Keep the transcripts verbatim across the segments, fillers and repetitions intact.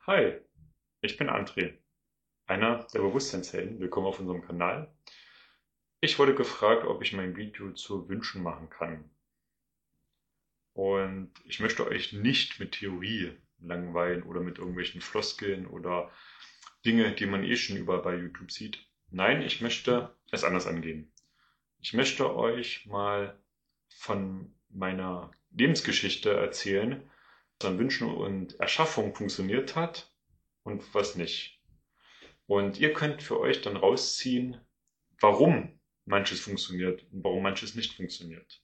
Hi, ich bin André, einer der Bewusstseinshelden. Willkommen auf unserem Kanal. Ich wurde gefragt, ob ich mein Video zu Wünschen machen kann. Und ich möchte euch nicht mit Theorie langweilen oder mit irgendwelchen Floskeln oder Dinge, die man eh schon überall bei YouTube sieht. Nein, ich möchte es anders angehen. Ich möchte euch mal von meiner Lebensgeschichte erzählen, was an Wünschen und Erschaffung funktioniert hat und was nicht. Und ihr könnt für euch dann rausziehen, warum manches funktioniert und warum manches nicht funktioniert.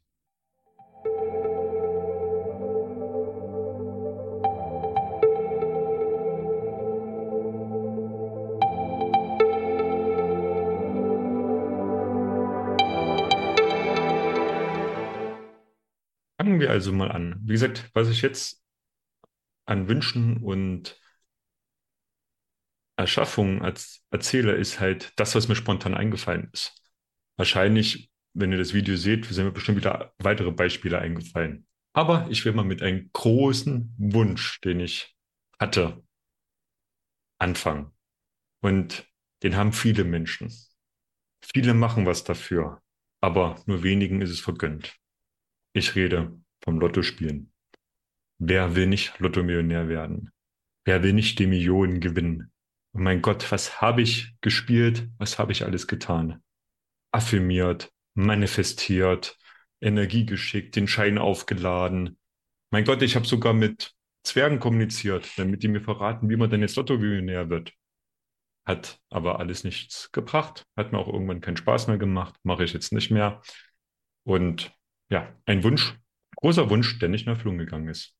Fangen wir also mal an. Wie gesagt, was ich jetzt an Wünschen und Erschaffungen als erzähle, ist halt das, was mir spontan eingefallen ist. Wahrscheinlich, wenn ihr das Video seht, sind mir bestimmt wieder weitere Beispiele eingefallen. Aber ich will mal mit einem großen Wunsch, den ich hatte, anfangen. Und den haben viele Menschen. Viele machen was dafür, aber nur wenigen ist es vergönnt. Ich rede vom Lottospielen. Wer will nicht Lottomillionär werden? Wer will nicht die Millionen gewinnen? Und mein Gott, was habe ich gespielt? Was habe ich alles getan? Affirmiert, manifestiert, Energie geschickt, den Schein aufgeladen. Mein Gott, ich habe sogar mit Zwergen kommuniziert, damit die mir verraten, wie man denn jetzt Lottomillionär wird. Hat aber alles nichts gebracht, hat mir auch irgendwann keinen Spaß mehr gemacht, mache ich jetzt nicht mehr. Und ja, ein Wunsch, großer Wunsch, der nicht in Erfüllung gegangen ist.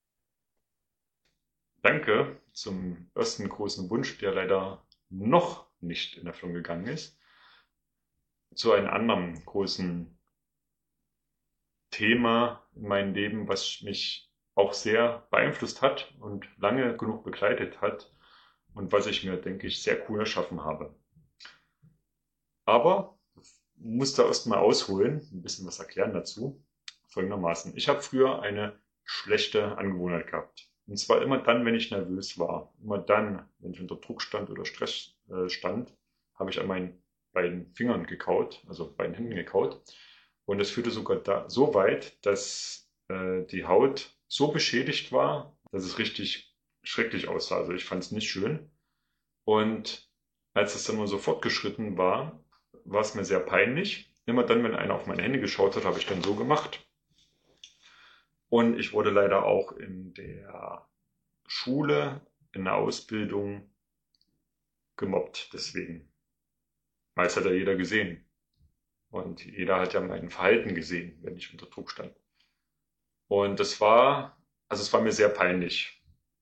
Danke zum ersten großen Wunsch, der leider noch nicht in Erfüllung gegangen ist. Zu einem anderen großen Thema in meinem Leben, was mich auch sehr beeinflusst hat und lange genug begleitet hat und was ich mir, denke ich, sehr cool erschaffen habe. Aber muss da erst mal ausholen, ein bisschen was erklären dazu. Folgendermaßen. Ich habe früher eine schlechte Angewohnheit gehabt. Und zwar immer dann, wenn ich nervös war. Immer dann, wenn ich unter Druck stand oder Stress äh, stand, habe ich an meinen beiden Fingern gekaut, also beiden Händen gekaut. Und das führte sogar da, so weit, dass äh, die Haut so beschädigt war, dass es richtig schrecklich aussah. Also ich fand es nicht schön. Und als es dann mal so fortgeschritten war, war es mir sehr peinlich. Immer dann, wenn einer auf meine Hände geschaut hat, habe ich dann so gemacht. Und ich wurde leider auch in der Schule, in der Ausbildung gemobbt deswegen. Weil es hat ja jeder gesehen. Und jeder hat ja mein Verhalten gesehen, wenn ich unter Druck stand. Und das war, also es war mir sehr peinlich.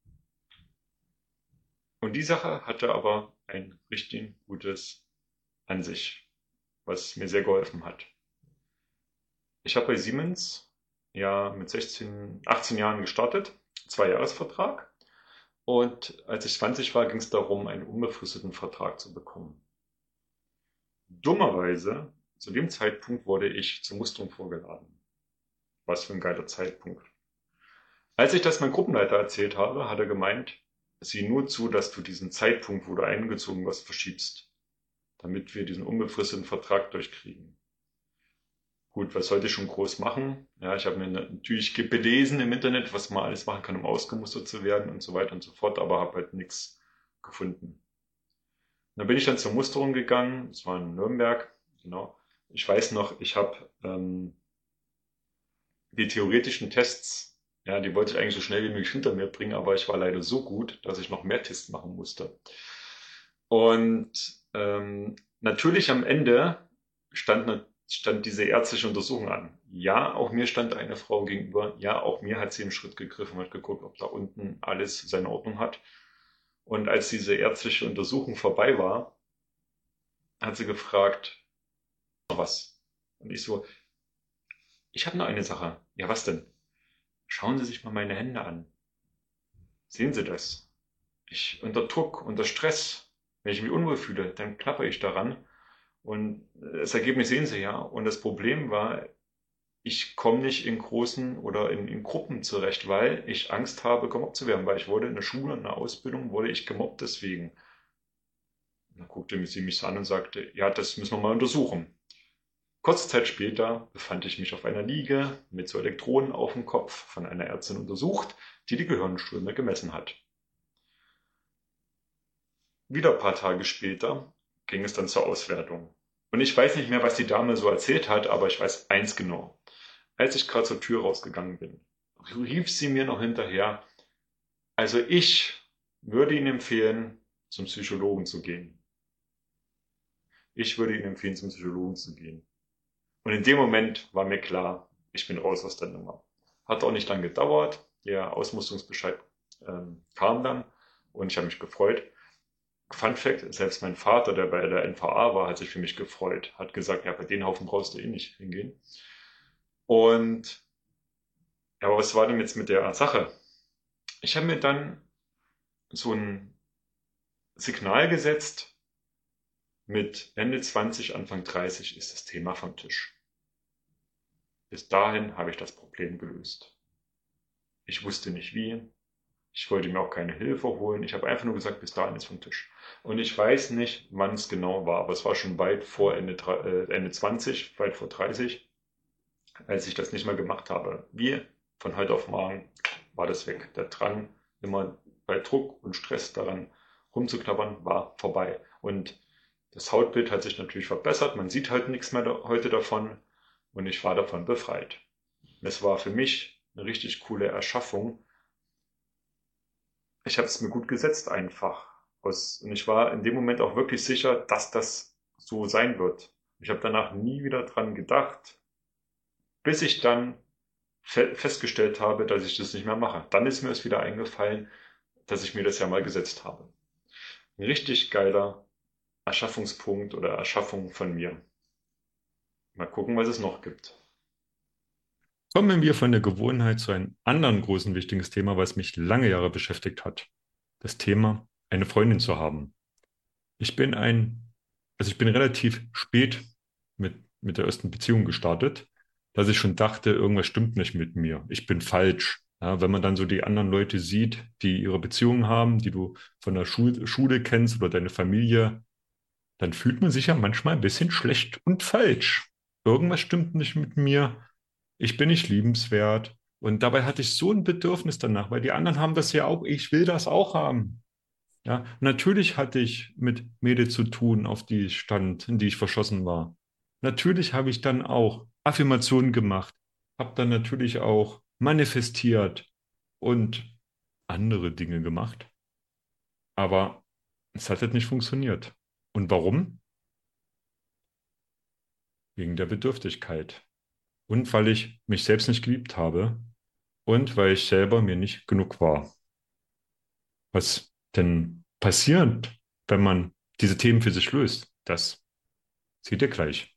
Und die Sache hatte aber ein richtig gutes an sich, was mir sehr geholfen hat. Ich habe bei Siemens ja mit sechzehn, achtzehn Jahren gestartet, Zwei-Jahres-Vertrag. Und als ich zwanzig war, ging es darum, einen unbefristeten Vertrag zu bekommen. Dummerweise, zu dem Zeitpunkt wurde ich zur Musterung vorgeladen. Was für ein geiler Zeitpunkt. Als ich das meinem Gruppenleiter erzählt habe, hat er gemeint, sieh nur zu, dass du diesen Zeitpunkt, wo du eingezogen wirst, verschiebst, damit wir diesen unbefristeten Vertrag durchkriegen. Gut, was sollte ich schon groß machen? Ja, ich habe mir natürlich belesen im Internet, was man alles machen kann, um ausgemustert zu werden und so weiter und so fort, aber habe halt nichts gefunden. Dann bin ich dann zur Musterung gegangen, das war in Nürnberg, genau. Ich weiß noch, ich habe ähm, die theoretischen Tests, ja, die wollte ich eigentlich so schnell wie möglich hinter mir bringen, aber ich war leider so gut, dass ich noch mehr Tests machen musste. Und ähm, natürlich am Ende stand, stand diese ärztliche Untersuchung an. Ja, auch mir stand eine Frau gegenüber. Ja, auch mir hat sie im Schritt gegriffen und hat geguckt, ob da unten alles seine Ordnung hat. Und als diese ärztliche Untersuchung vorbei war, hat sie gefragt, was? Und ich so, ich habe nur eine Sache. Ja, was denn? Schauen Sie sich mal meine Hände an. Sehen Sie das? Ich unter Druck, unter Stress, wenn ich mich unwohl fühle, dann klappe ich daran. Und das Ergebnis sehen Sie ja. Und das Problem war, ich komme nicht in großen oder in, in Gruppen zurecht, weil ich Angst habe, gemobbt zu werden, weil ich wurde in der Schule, in der Ausbildung, wurde ich gemobbt deswegen. Und dann guckte sie mich so an und sagte, ja, das müssen wir mal untersuchen. Kurze Zeit später befand ich mich auf einer Liege mit so Elektroden auf dem Kopf von einer Ärztin untersucht, die die Gehirnströme gemessen hat. Wieder ein paar Tage später ging es dann zur Auswertung. Und ich weiß nicht mehr, was die Dame so erzählt hat, aber ich weiß eins genau. Als ich gerade zur Tür rausgegangen bin, rief sie mir noch hinterher, also ich würde Ihnen empfehlen, zum Psychologen zu gehen. Ich würde Ihnen empfehlen, zum Psychologen zu gehen. Und in dem Moment war mir klar, ich bin raus aus der Nummer. Hat auch nicht lange gedauert. Der Ausmusterungsbescheid ähm, kam dann und ich habe mich gefreut. Fun Fact, selbst mein Vater, der bei der N V A war, hat sich für mich gefreut. Hat gesagt, ja, bei den Haufen brauchst du eh nicht hingehen. Und ja, aber was war denn jetzt mit der Sache? Ich habe mir dann so ein Signal gesetzt, mit Ende zwanzig, Anfang dreißig ist das Thema vom Tisch. Bis dahin habe ich das Problem gelöst. Ich wusste nicht wie. Ich wollte mir auch keine Hilfe holen. Ich habe einfach nur gesagt, bis dahin ist vom Tisch. Und ich weiß nicht, wann es genau war, aber es war schon weit vor Ende, äh, Ende zwanzig, weit vor dreißig, als ich das nicht mehr gemacht habe. Wie von heute auf morgen war das weg. Der Drang, immer bei Druck und Stress daran rumzuknabbern, war vorbei. Und das Hautbild hat sich natürlich verbessert. Man sieht halt nichts mehr da, heute davon. Und ich war davon befreit. Es war für mich eine richtig coole Erschaffung. Ich habe es mir gut gesetzt einfach. Aus, und ich war in dem Moment auch wirklich sicher, dass das so sein wird. Ich habe danach nie wieder dran gedacht, bis ich dann fe festgestellt habe, dass ich das nicht mehr mache. Dann ist mir es wieder eingefallen, dass ich mir das ja mal gesetzt habe. Ein richtig geiler Erschaffungspunkt oder Erschaffung von mir. Mal gucken, was es noch gibt. Kommen wir von der Gewohnheit zu einem anderen großen wichtiges Thema, was mich lange Jahre beschäftigt hat. Das Thema, eine Freundin zu haben. Ich bin ein, also ich bin relativ spät mit, mit der ersten Beziehung gestartet, dass ich schon dachte, irgendwas stimmt nicht mit mir. Ich bin falsch. Ja, wenn man dann so die anderen Leute sieht, die ihre Beziehungen haben, die du von der Schul Schule kennst oder deine Familie, dann fühlt man sich ja manchmal ein bisschen schlecht und falsch. Irgendwas stimmt nicht mit mir. Ich bin nicht liebenswert. Und dabei hatte ich so ein Bedürfnis danach, weil die anderen haben das ja auch. Ich will das auch haben. Ja, natürlich hatte ich mit Mädel zu tun, auf die ich stand, in die ich verschossen war. Natürlich habe ich dann auch Affirmationen gemacht, habe dann natürlich auch manifestiert und andere Dinge gemacht. Aber es hat halt nicht funktioniert. Und warum? Wegen der Bedürftigkeit. Und weil ich mich selbst nicht geliebt habe und weil ich selber mir nicht genug war. Was denn passiert, wenn man diese Themen für sich löst? Das seht ihr gleich.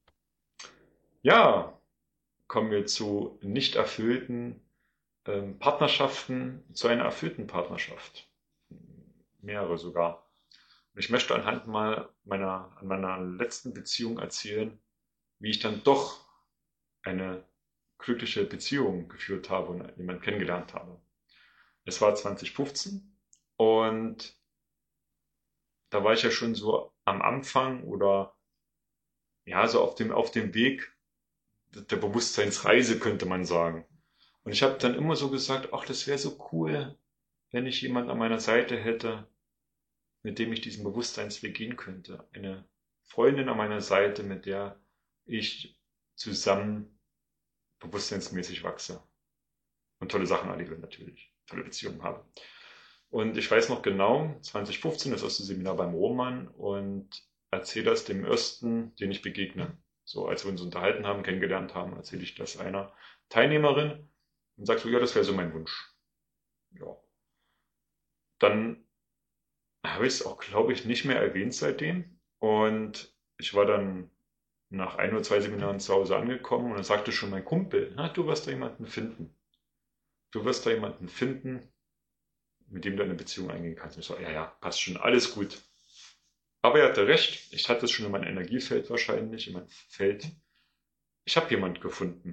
Ja, kommen wir zu nicht erfüllten ähm, Partnerschaften, zu einer erfüllten Partnerschaft. Mehrere sogar. Und ich möchte anhand mal meiner, an meiner letzten Beziehung erzählen, wie ich dann doch eine glückliche Beziehung geführt habe und jemanden kennengelernt habe. Es war zwanzig fünfzehn und da war ich ja schon so am Anfang oder ja, so auf dem, auf dem Weg der Bewusstseinsreise, könnte man sagen. Und ich habe dann immer so gesagt, ach, das wäre so cool, wenn ich jemand an meiner Seite hätte, mit dem ich diesen Bewusstseinsweg gehen könnte. Eine Freundin an meiner Seite, mit der ich zusammen bewusstseinsmäßig wachse und tolle Sachen erlebe natürlich, tolle Beziehungen habe. Und ich weiß noch genau, zwanzig fünfzehn, das erste Seminar beim Roman und erzähle das dem ersten, den ich begegne. So, als wir uns unterhalten haben, kennengelernt haben, erzähle ich das einer Teilnehmerin und sage so, ja, das wäre so mein Wunsch. Ja. Dann habe ich es auch, glaube ich, nicht mehr erwähnt seitdem. Und ich war dann nach ein oder zwei Seminaren zu Hause angekommen und dann sagte schon mein Kumpel, na, du wirst da jemanden finden. Du wirst da jemanden finden, mit dem du eine Beziehung eingehen kannst. Und ich so, ja, ja, passt schon, alles gut. Aber er hatte recht, ich hatte es schon in meinem Energiefeld wahrscheinlich, in meinem Feld. Ich habe jemanden gefunden.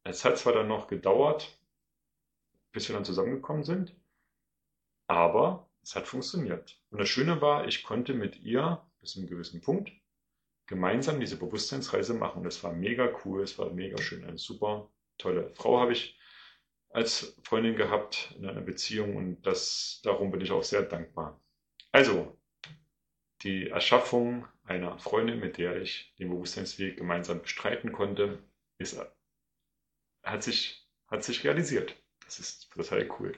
Es hat zwar dann noch gedauert, bis wir dann zusammengekommen sind, aber es hat funktioniert. Und das Schöne war, ich konnte mit ihr bis zu einem gewissen Punkt gemeinsam diese Bewusstseinsreise machen. Das war mega cool, es war mega schön. Eine super tolle Frau habe ich als Freundin gehabt in einer Beziehung und das, darum bin ich auch sehr dankbar. Also, die Erschaffung einer Freundin, mit der ich den Bewusstseinsweg gemeinsam bestreiten konnte, ist, hat sich, hat sich realisiert. Das ist total cool.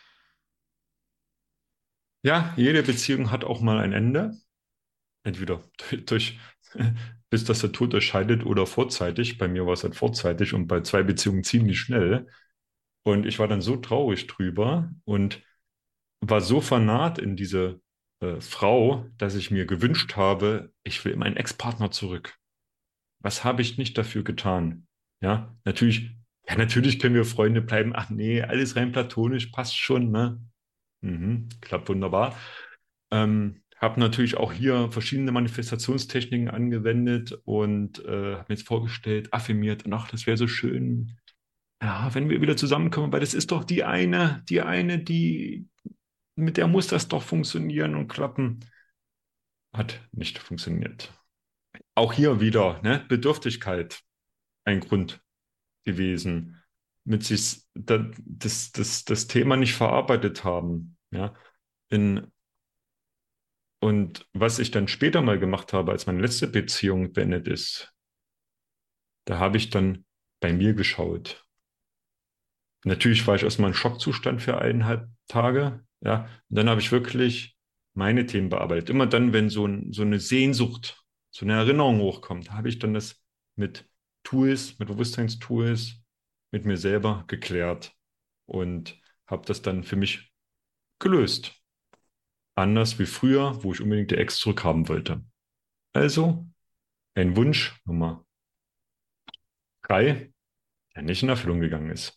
Ja, jede Beziehung hat auch mal ein Ende. Entweder durch, bis dass der Tod euch scheidet oder vorzeitig. Bei mir war es halt vorzeitig und bei zwei Beziehungen ziemlich schnell. Und ich war dann so traurig drüber und war so vernarrt in diese äh, Frau, dass ich mir gewünscht habe, ich will meinen Ex-Partner zurück. Was habe ich nicht dafür getan? Ja, natürlich, ja, natürlich können wir Freunde bleiben. Ach nee, alles rein platonisch, passt schon, ne? Mhm, klappt wunderbar. Ähm, habe natürlich auch hier verschiedene Manifestationstechniken angewendet und äh, habe mir jetzt vorgestellt, affirmiert, und ach, das wäre so schön, ja, wenn wir wieder zusammenkommen, weil das ist doch die eine, die eine, die, mit der muss das doch funktionieren und klappen. Hat nicht funktioniert. Auch hier wieder, ne, Bedürftigkeit ein Grund gewesen, mit sich da, das, das, das Thema nicht verarbeitet haben. Ja. In, und was ich dann später mal gemacht habe, als meine letzte Beziehung beendet ist, da habe ich dann bei mir geschaut. Natürlich war ich erstmal in Schockzustand für eineinhalb Tage, ja. Und dann habe ich wirklich meine Themen bearbeitet. Immer dann, wenn so, ein, so eine Sehnsucht, so eine Erinnerung hochkommt, habe ich dann das mit Tools, mit Bewusstseinstools, mit mir selber geklärt und habe das dann für mich gelöst. Anders wie früher, wo ich unbedingt die Ex zurückhaben wollte. Also ein Wunsch Nummer drei, der nicht in Erfüllung gegangen ist.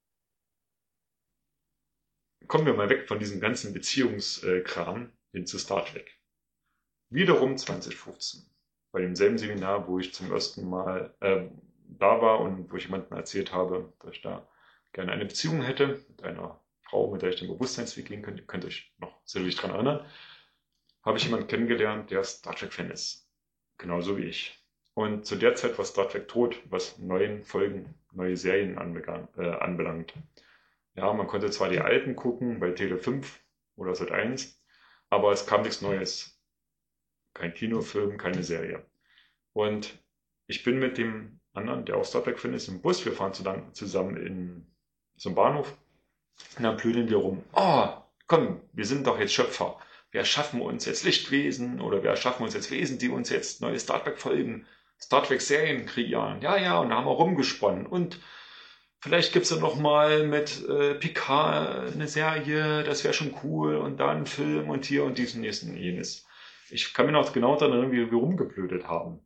Kommen wir mal weg von diesem ganzen Beziehungskram hin zu Star Trek. Wiederum zwanzig fünfzehn. Bei demselben Seminar, wo ich zum ersten Mal äh, da war und wo ich jemandem erzählt habe, dass ich da gerne eine Beziehung hätte mit einer Frau, mit der ich den Bewusstseinsweg gehen könnte, ihr könnt euch noch sicherlich daran erinnern, habe ich jemanden kennengelernt, der Star Trek-Fan ist. Genauso wie ich. Und zu der Zeit war Star Trek tot, was neuen Folgen, neue Serien anbegann, äh, anbelangt. Ja, man konnte zwar die alten gucken bei Tele fünf oder Sat eins, aber es kam nichts Neues. Kein Kinofilm, keine Serie. Und ich bin mit dem anderen, der auch Star Trek-Fan ist, im Bus. Wir fahren zusammen in so einem Bahnhof. Und dann blödeln wir rum. Oh, komm, wir sind doch jetzt Schöpfer. Wir erschaffen uns jetzt Lichtwesen oder wir erschaffen uns jetzt Wesen, die uns jetzt neue Star Trek-Folgen, Star Trek-Serien kreieren. Ja, ja, und da haben wir rumgesponnen. Und vielleicht gibt's ja noch mal mit äh, Picard eine Serie, das wäre schon cool. Und dann ein Film und hier und dies und nächsten jenes. Ich kann mich noch genau daran erinnern, wie wir rumgeblödet haben.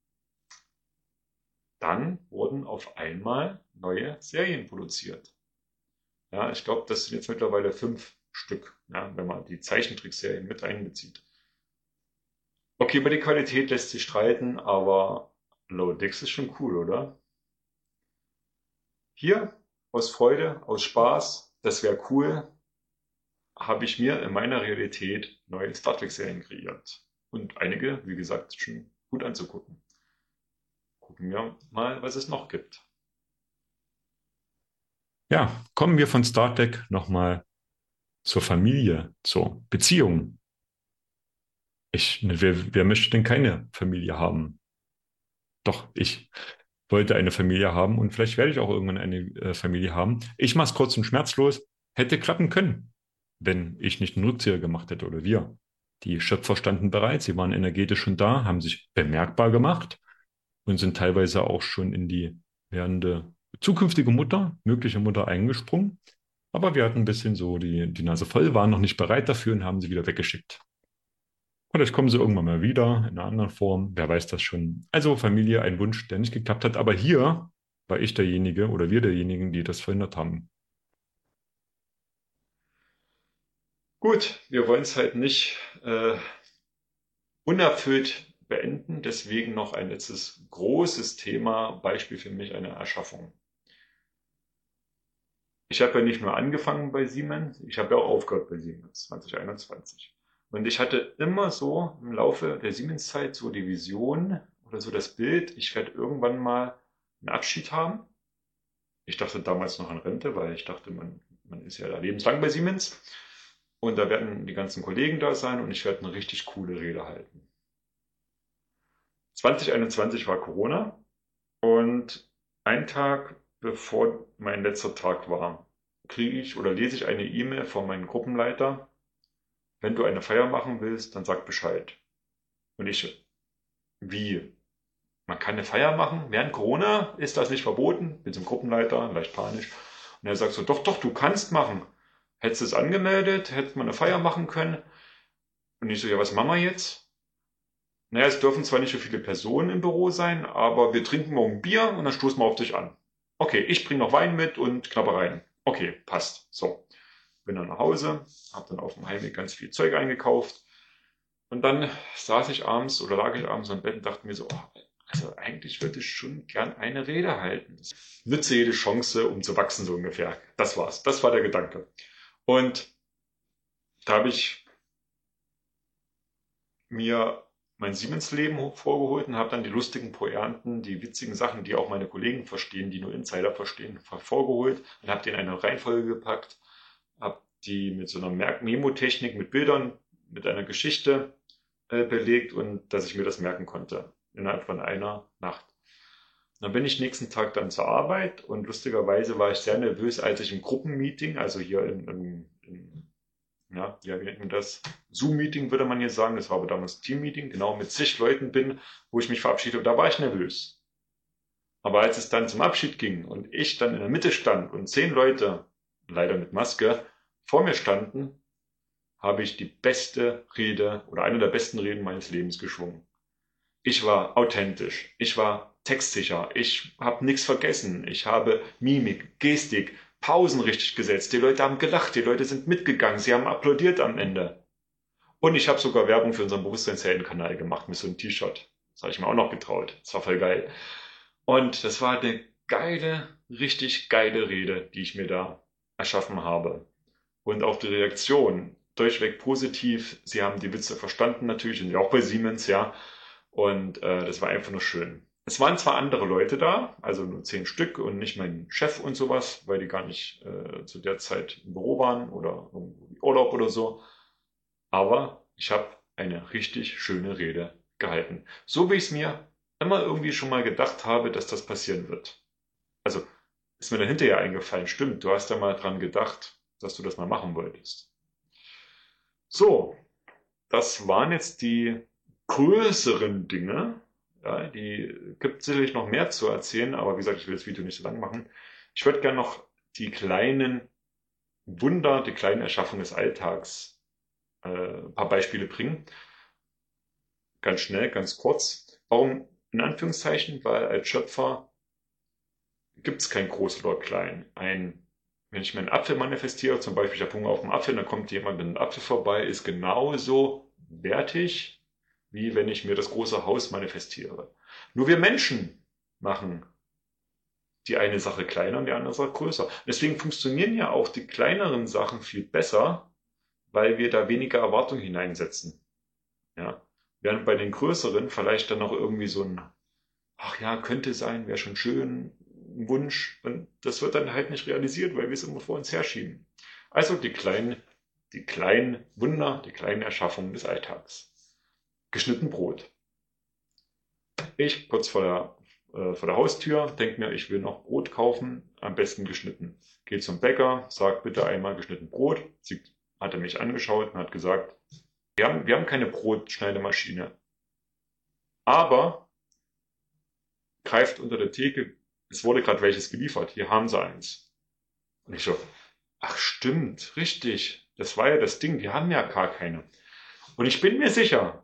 Dann wurden auf einmal neue Serien produziert. Ja, ich glaube, das sind jetzt mittlerweile fünf Stück, ja, wenn man die Zeichentrickserien mit einbezieht. Okay, über die Qualität lässt sich streiten, aber Low Dicks ist schon cool, oder? Hier, aus Freude, aus Spaß, das wäre cool, habe ich mir in meiner Realität neue Star Trek-Serien kreiert. Und einige, wie gesagt, schon gut anzugucken. Gucken wir mal, was es noch gibt. Ja, kommen wir von Star Trek nochmal zur Familie, zur Beziehung. Ich, ne, wer, wer möchte denn keine Familie haben? Doch, ich wollte eine Familie haben und vielleicht werde ich auch irgendwann eine äh, Familie haben. Ich mache es kurz und schmerzlos. Hätte klappen können, wenn ich nicht einen Rückzieher gemacht hätte oder wir. Die Schöpfer standen bereit, sie waren energetisch schon da, haben sich bemerkbar gemacht und sind teilweise auch schon in die werdende zukünftige Mutter, mögliche Mutter eingesprungen. Aber wir hatten ein bisschen so die, die Nase voll, waren noch nicht bereit dafür und haben sie wieder weggeschickt. Vielleicht kommen sie irgendwann mal wieder in einer anderen Form, wer weiß das schon. Also Familie, ein Wunsch, der nicht geklappt hat. Aber hier war ich derjenige oder wir derjenigen, die das verhindert haben. Gut, wir wollen es halt nicht äh, unerfüllt beenden, deswegen noch ein letztes großes Thema, Beispiel für mich eine Erschaffung. Ich habe ja nicht nur angefangen bei Siemens, ich habe ja auch aufgehört bei Siemens zwanzig einundzwanzig. Und ich hatte immer so im Laufe der Siemens-Zeit so die Vision oder so das Bild, ich werde irgendwann mal einen Abschied haben. Ich dachte damals noch an Rente, weil ich dachte, man, man ist ja da lebenslang bei Siemens. Und da werden die ganzen Kollegen da sein und ich werde eine richtig coole Rede halten. zwanzig einundzwanzig war Corona und ein Tag bevor mein letzter Tag war, kriege ich oder lese ich eine E-Mail von meinem Gruppenleiter. Wenn du eine Feier machen willst, dann sag Bescheid. Und ich, wie? Man kann eine Feier machen während Corona? Ist das nicht verboten? Bin zum Gruppenleiter, leicht panisch. Und er sagt so, doch, doch, du kannst machen. Hättest du es angemeldet, hättest man eine Feier machen können. Und ich so, ja, was machen wir jetzt? Naja, es dürfen zwar nicht so viele Personen im Büro sein, aber wir trinken morgen Bier und dann stoßen wir auf dich an. Okay, ich bringe noch Wein mit und Knabbereien. Okay, passt. So, bin dann nach Hause, habe dann auf dem Heimweg ganz viel Zeug eingekauft. Und dann saß ich abends oder lag ich abends am Bett und dachte mir so, oh, also eigentlich würde ich schon gern eine Rede halten. Nütze jede Chance, um zu wachsen, so ungefähr. Das war's. Das war der Gedanke. Und da habe ich mir mein Siemens-Leben vorgeholt und habe dann die lustigen Pointen, die witzigen Sachen, die auch meine Kollegen verstehen, die nur Insider verstehen, vorgeholt und habe die in eine Reihenfolge gepackt, habe die mit so einer Merk-Memo-Technik mit Bildern, mit einer Geschichte äh, belegt und dass ich mir das merken konnte innerhalb von einer Nacht. Dann bin ich nächsten Tag dann zur Arbeit und lustigerweise war ich sehr nervös, als ich im Gruppenmeeting, also hier im, im, im ja, ja, wie nennt man das? Zoom-Meeting würde man hier sagen, das war aber damals Team-Meeting, genau, mit zig Leuten bin, wo ich mich verabschiede und da war ich nervös. Aber als es dann zum Abschied ging und ich dann in der Mitte stand und zehn Leute, leider mit Maske, vor mir standen, habe ich die beste Rede oder eine der besten Reden meines Lebens geschwungen. Ich war authentisch, ich war textsicher, ich habe nichts vergessen, ich habe Mimik, Gestik, Pausen richtig gesetzt, die Leute haben gelacht, die Leute sind mitgegangen, sie haben applaudiert am Ende. Und ich habe sogar Werbung für unseren Bewusstseinshelden-Kanal gemacht mit so einem T-Shirt. Das habe ich mir auch noch getraut. Das war voll geil. Und das war eine geile, richtig geile Rede, die ich mir da erschaffen habe. Und auch die Reaktion, durchweg positiv. Sie haben die Witze verstanden natürlich, und auch bei Siemens, ja. Und äh, das war einfach nur schön. Es waren zwar andere Leute da, also nur zehn Stück und nicht mein Chef und sowas, weil die gar nicht äh, zu der Zeit im Büro waren oder im Urlaub oder so. Aber ich habe eine richtig schöne Rede gehalten. So wie ich es mir immer irgendwie schon mal gedacht habe, dass das passieren wird. Also ist mir dann hinterher eingefallen, stimmt, du hast ja mal dran gedacht, dass du das mal machen wolltest. So, das waren jetzt die größeren Dinge. Ja, die gibt sicherlich noch mehr zu erzählen, aber wie gesagt, ich will das Video nicht so lang machen. Ich würde gerne noch die kleinen Wunder, die kleinen Erschaffungen des Alltags äh, ein paar Beispiele bringen. Ganz schnell, ganz kurz. Warum in Anführungszeichen? Weil als Schöpfer gibt es kein groß oder klein. Ein, wenn ich mir einen Apfel manifestiere, zum Beispiel ich habe Hunger auf einen Apfel, dann kommt jemand mit einem Apfel vorbei, ist genauso wertig, wie wenn ich mir das große Haus manifestiere. Nur wir Menschen machen die eine Sache kleiner und die andere Sache größer. Deswegen funktionieren ja auch die kleineren Sachen viel besser, weil wir da weniger Erwartung hineinsetzen. Ja. Während bei den größeren vielleicht dann noch irgendwie so ein, ach ja, könnte sein, wäre schon schön, ein Wunsch. Und das wird dann halt nicht realisiert, weil wir es immer vor uns herschieben. Also die kleinen, die kleinen Wunder, die kleinen Erschaffungen des Alltags. Geschnitten Brot. Ich kurz vor der, äh, vor der Haustür denke mir, ich will noch Brot kaufen, am besten geschnitten. Gehe zum Bäcker, sag bitte einmal geschnitten Brot. Sie hat er mich angeschaut und hat gesagt, wir haben, wir haben keine Brotschneidemaschine. Aber greift unter der Theke, es wurde gerade welches geliefert, hier haben sie eins. Und ich so, ach stimmt, richtig, das war ja das Ding, die haben ja gar keine. Und ich bin mir sicher,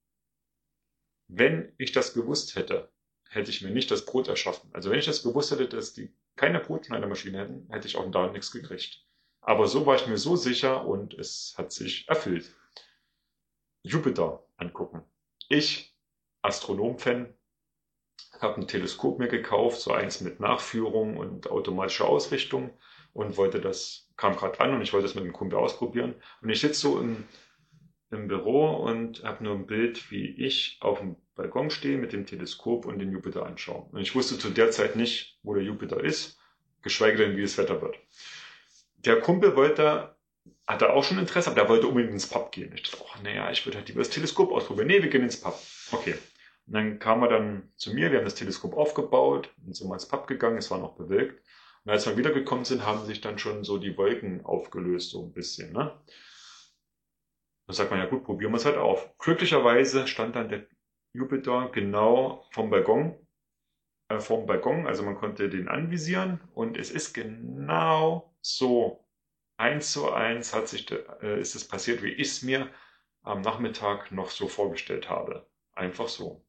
wenn ich das gewusst hätte, hätte ich mir nicht das Brot erschaffen. Also wenn ich das gewusst hätte, dass die keine Brotschneidemaschine hätten, hätte ich auch da nichts gekriegt. Aber so war ich mir so sicher und es hat sich erfüllt. Jupiter angucken. Ich, Astronom-Fan, habe ein Teleskop mir gekauft, so eins mit Nachführung und automatischer Ausrichtung und wollte das, kam gerade an und ich wollte das mit dem Kumpel ausprobieren. Und ich sitze so im, im Büro und habe nur ein Bild, wie ich auf dem Balkon stehe mit dem Teleskop und den Jupiter anschaue. Und ich wusste zu der Zeit nicht, wo der Jupiter ist, geschweige denn, wie das Wetter wird. Der Kumpel wollte, hatte auch schon Interesse, aber der wollte unbedingt ins Pub gehen. Ich dachte, oh, naja, ich würde halt lieber das Teleskop ausprobieren. Nee, wir gehen ins Pub. Okay. Und dann kam er dann zu mir, wir haben das Teleskop aufgebaut und sind mal ins Pub gegangen, es war noch bewölkt. Und als wir wiedergekommen sind, haben sich dann schon so die Wolken aufgelöst, so ein bisschen, ne? Dann sagt man, ja gut, probieren wir es halt auf. Glücklicherweise stand dann der Jupiter genau vom Balkon, äh, vom Balkon, also man konnte den anvisieren und es ist genau so, eins zu eins hat sich, äh, ist es passiert, wie ich es mir am Nachmittag noch so vorgestellt habe. Einfach so.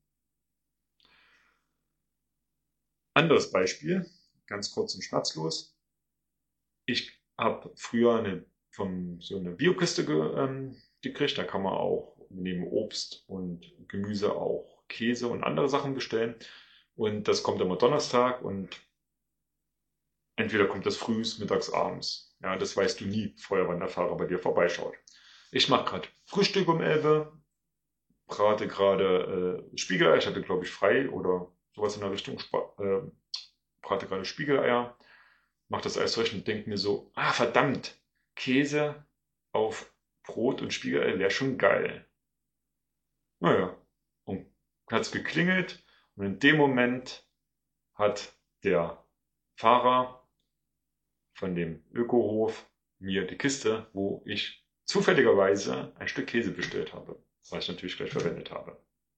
Anderes Beispiel, ganz kurz und schmerzlos. Ich habe früher eine, von so eine Biokiste ge, ähm, gekriegt. Da kann man auch neben Obst und Gemüse auch Käse und andere Sachen bestellen. Und das kommt immer Donnerstag und entweder kommt das frühs, mittags, abends. Ja, das weißt du nie vorher, wann der Fahrer bei dir vorbeischaut. Ich mache gerade Frühstück um elf, brate gerade äh, Spiegeleier. Ich hatte, glaube ich, frei oder sowas in der Richtung. Spa äh, brate gerade Spiegeleier. Mache das Eis zurecht und denke mir so, ah verdammt, Käse auf Brot und Spiegelei wäre schon geil. Naja, und hat es geklingelt und in dem Moment hat der Fahrer von dem Ökohof mir die Kiste, wo ich zufälligerweise ein Stück Käse bestellt habe, was ich natürlich gleich verwendet habe.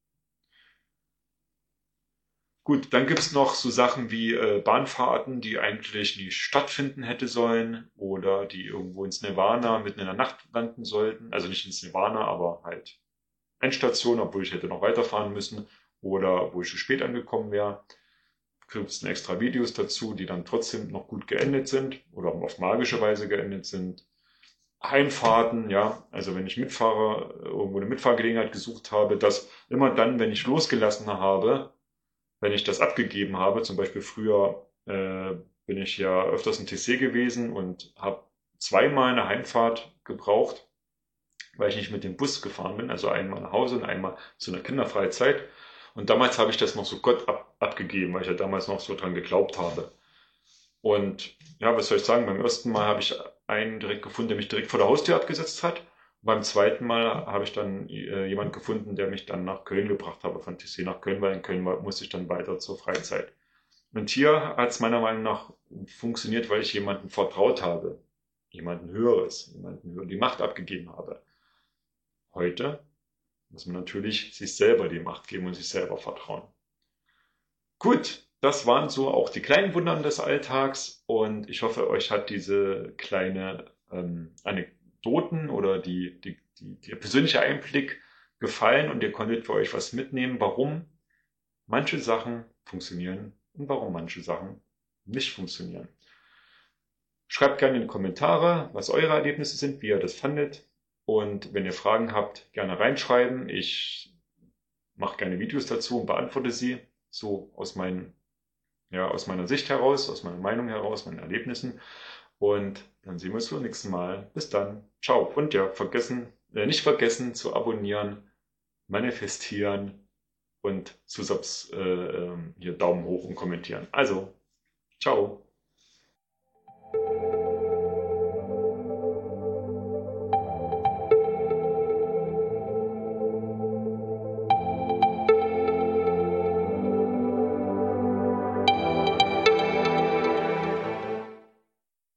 Gut, dann gibt's noch so Sachen wie äh, Bahnfahrten, die eigentlich nie stattfinden hätte sollen oder die irgendwo ins Nirvana mitten in der Nacht landen sollten. Also nicht ins Nirvana, aber halt Endstation, obwohl ich hätte noch weiterfahren müssen oder wo ich zu spät angekommen wäre. Gibt's dann extra Videos dazu, die dann trotzdem noch gut geendet sind oder auf magische Weise geendet sind. Heimfahrten, ja, also wenn ich Mitfahrer irgendwo eine Mitfahrgelegenheit gesucht habe, dass immer dann, wenn ich losgelassen habe, wenn ich das abgegeben habe, zum Beispiel früher äh, bin ich ja öfters in T C gewesen und habe zweimal eine Heimfahrt gebraucht, weil ich nicht mit dem Bus gefahren bin, also einmal nach Hause und einmal zu einer Kinderfreizeit. Und damals habe ich das noch so Gott ab, abgegeben, weil ich ja damals noch so dran geglaubt habe. Und ja, was soll ich sagen, beim ersten Mal habe ich einen direkt gefunden, der mich direkt vor der Haustür abgesetzt hat. Beim zweiten Mal habe ich dann äh, jemand gefunden, der mich dann nach Köln gebracht habe, von T C nach Köln, weil in Köln war, musste ich dann weiter zur Freizeit. Und hier hat es meiner Meinung nach funktioniert, weil ich jemandem vertraut habe. Jemanden Höheres, jemanden höher die Macht abgegeben habe. Heute muss man natürlich sich selber die Macht geben und sich selber vertrauen. Gut, das waren so auch die kleinen Wunder des Alltags und ich hoffe, euch hat diese kleine ähm, Anekdoten oder die, die, die, der persönliche Einblick gefallen und ihr konntet für euch was mitnehmen, warum manche Sachen funktionieren und warum manche Sachen nicht funktionieren. Schreibt gerne in die Kommentare, was eure Erlebnisse sind, wie ihr das fandet. Und wenn ihr Fragen habt, gerne reinschreiben. Ich mache gerne Videos dazu und beantworte sie so aus, meinen, ja, aus meiner Sicht heraus, aus meiner Meinung heraus, meinen Erlebnissen. Und dann sehen wir uns beim nächsten Mal. Bis dann. Ciao. Und ja, vergessen, äh, nicht vergessen zu abonnieren, manifestieren und zu subs, äh, hier Daumen hoch und kommentieren. Also, ciao.